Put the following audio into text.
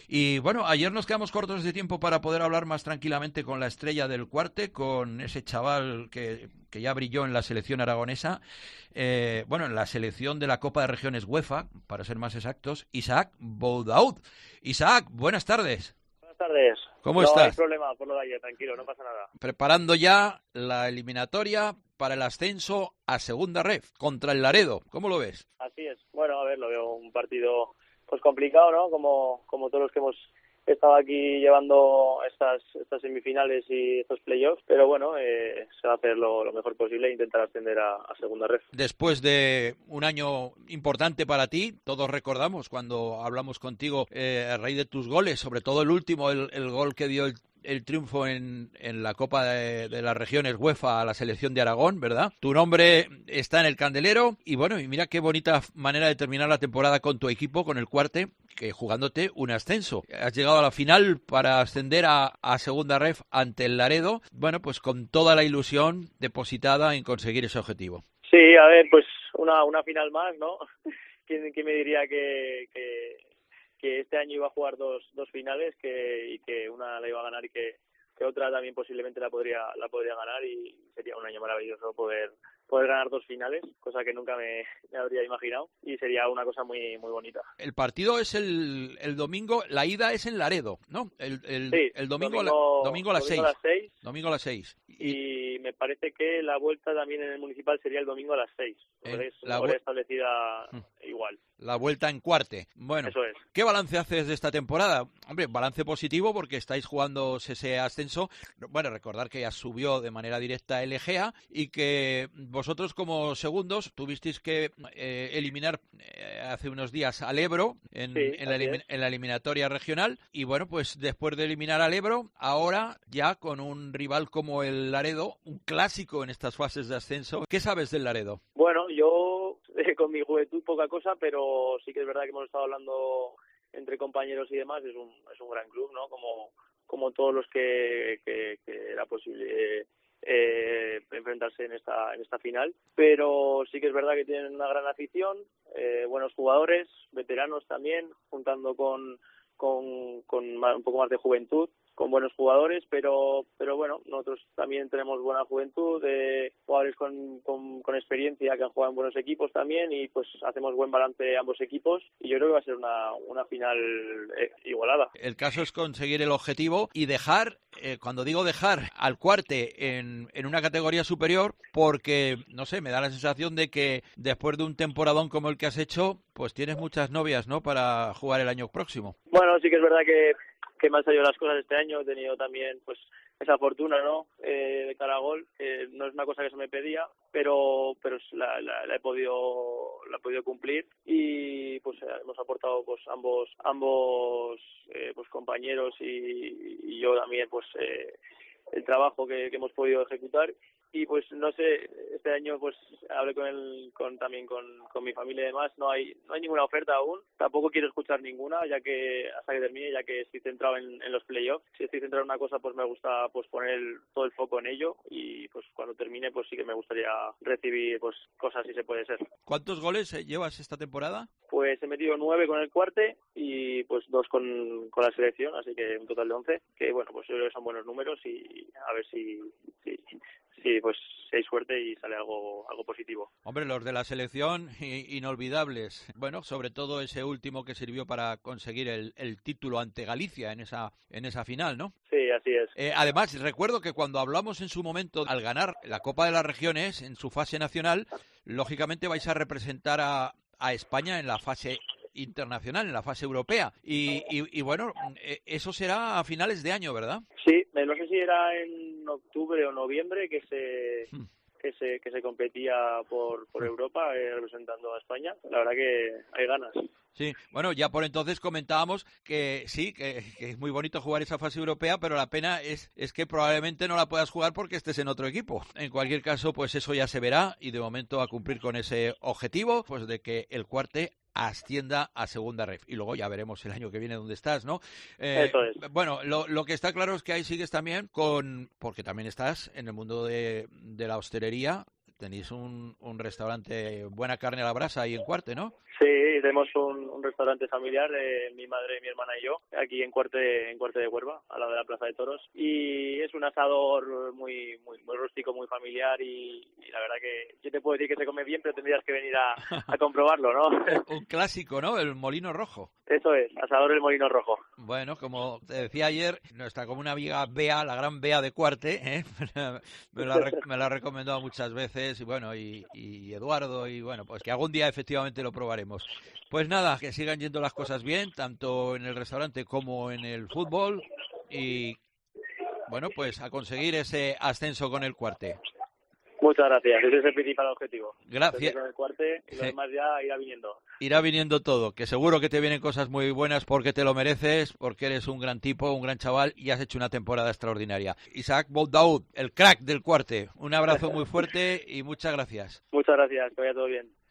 Y bueno, ayer nos quedamos cortos de tiempo para poder hablar más tranquilamente con la estrella del Cuarte, con ese chaval que ya brilló en la selección aragonesa, bueno, en la selección de la Copa de Regiones UEFA, para ser más exactos, Isaac Boudaoud. Isaac, buenas tardes. Buenas tardes. ¿Cómo estás? No hay estás? problema por lo de ayer, tranquilo, no pasa nada. Preparando ya la eliminatoria para el ascenso a Segunda Ref contra el Laredo. ¿Cómo lo ves? Así es. Bueno, a ver, lo veo un partido pues complicado, ¿no? Como todos los que hemos estado aquí llevando estas semifinales y estos playoffs, pero bueno, se va a hacer lo mejor posible e intentar ascender a Segunda Ref. Después de un año importante para ti, todos recordamos cuando hablamos contigo a raíz de tus goles, sobre todo el último, el gol que dio el triunfo en la Copa de las Regiones UEFA a la selección de Aragón, ¿verdad? Tu nombre está en el candelero y bueno, y mira qué bonita manera de terminar la temporada con tu equipo, con el Cuarte, que jugándote un ascenso. Has llegado a la final para ascender a Segunda Ref ante el Laredo, bueno, pues con toda la ilusión depositada en conseguir ese objetivo. Sí, a ver, pues una final más, ¿no? ¿Quién me diría que este año iba a jugar dos finales y que una la iba a ganar y que otra también posiblemente la podría ganar, y sería un año maravilloso poder ganar dos finales, cosa que nunca me habría imaginado, y sería una cosa muy muy bonita. El partido es el domingo, la ida es en Laredo, ¿no? Sí, el domingo a las 6. Domingo a las 6. Y me parece que la vuelta también en el Municipal sería el domingo a las 6. La hora establecida igual. La vuelta en Cuarte. Bueno, eso es. ¿Qué balance haces de esta temporada? Hombre, balance positivo porque estáis jugando ese ascenso. Bueno, recordar que ya subió de manera directa el Egea y que vosotros como segundos tuvisteis que eliminar hace unos días al Ebro en la eliminatoria regional. Y bueno, pues después de eliminar al Ebro, ahora ya con un rival como el Laredo, un clásico en estas fases de ascenso. ¿Qué sabes del Laredo? Bueno, yo con mi juventud poca cosa, pero sí que es verdad que hemos estado hablando entre compañeros y demás. Es un gran club, ¿no? Como todos los que era posible enfrentarse en esta final, pero sí que es verdad que tienen una gran afición, buenos jugadores, veteranos también, juntando con un poco más de juventud, con buenos jugadores, pero bueno, nosotros también tenemos buena juventud, jugadores con experiencia que han jugado en buenos equipos también, y pues hacemos buen balance ambos equipos, y yo creo que va a ser una final igualada. El caso es conseguir el objetivo y dejar, cuando digo dejar al Cuarte en una categoría superior, porque, no sé, me da la sensación de que después de un temporadón como el que has hecho, pues tienes muchas novias, ¿no?, para jugar el año próximo. Bueno, sí que es verdad que me han salido las cosas este año. He tenido también pues esa fortuna, ¿no?, de cara a gol. No es una cosa que se me pedía, pero la he podido cumplir, y pues hemos aportado pues ambos pues compañeros y yo también pues el trabajo que hemos podido ejecutar. Y pues no sé, este año pues hablé también con mi familia y demás. No hay ninguna oferta aún, tampoco quiero escuchar ninguna, ya que hasta que termine, ya que estoy centrado en los playoffs. Si estoy centrado en una cosa, pues me gusta pues poner todo el foco en ello, y pues cuando termine pues sí que me gustaría recibir pues cosas si se puede ser. ¿Cuántos goles llevas esta temporada? Pues he metido 9 con el Cuarte y pues 2 con la selección, así que un total de 11, que bueno, pues yo creo que son buenos números, y a ver si pues si hay suerte y sale algo positivo. Hombre, los de la selección inolvidables. Bueno, sobre todo ese último que sirvió para conseguir el título ante Galicia en esa final, ¿no? Sí, así es. Además, recuerdo que cuando hablamos en su momento, al ganar la Copa de las Regiones en su fase nacional, lógicamente vais a representar a España en la fase internacional, en la fase europea. Y bueno, eso será a finales de año, ¿verdad? Sí, no sé si era en octubre o noviembre que se competía por Europa, representando a España. La verdad que hay ganas. Sí, bueno, ya por entonces comentábamos que sí, que es muy bonito jugar esa fase europea, pero la pena es que probablemente no la puedas jugar porque estés en otro equipo. En cualquier caso, pues eso ya se verá, y de momento a cumplir con ese objetivo, pues de que el Cuarte ascienda a Segunda Ref, y luego ya veremos el año que viene dónde estás, ¿no? Eso es. Bueno, lo que está claro es que ahí sigues también porque también estás en el mundo de la hostelería. Tenéis un restaurante, buena carne a la brasa ahí en Cuarte, ¿no? Sí, tenemos un restaurante familiar, mi madre, mi hermana y yo, aquí en Cuarte de Huerva, al lado de la Plaza de Toros, y es un asador muy rústico, muy familiar, y la verdad que yo te puedo decir que se come bien, pero tendrías que venir a comprobarlo, ¿no? Un clásico, ¿no? El Molino Rojo. Eso es, asador El Molino Rojo. Bueno, como te decía ayer, nuestra comuna amiga Bea, la gran Bea de Cuarte, me la ha recomendado muchas veces, y bueno, y Eduardo, y bueno, pues que algún día efectivamente lo probaremos. Pues nada, que sigan yendo las cosas bien, tanto en el restaurante como en el fútbol, y bueno, pues a conseguir ese ascenso con el Cuarte. Muchas gracias, ese es el principal objetivo. Gracias. Con el Cuarte y lo demás ya irá viniendo. Irá viniendo todo, que seguro que te vienen cosas muy buenas porque te lo mereces, porque eres un gran tipo, un gran chaval y has hecho una temporada extraordinaria. Isaac Bouddaoud, el crack del Cuarte, un abrazo muy fuerte y muchas gracias. Muchas gracias, que vaya todo bien.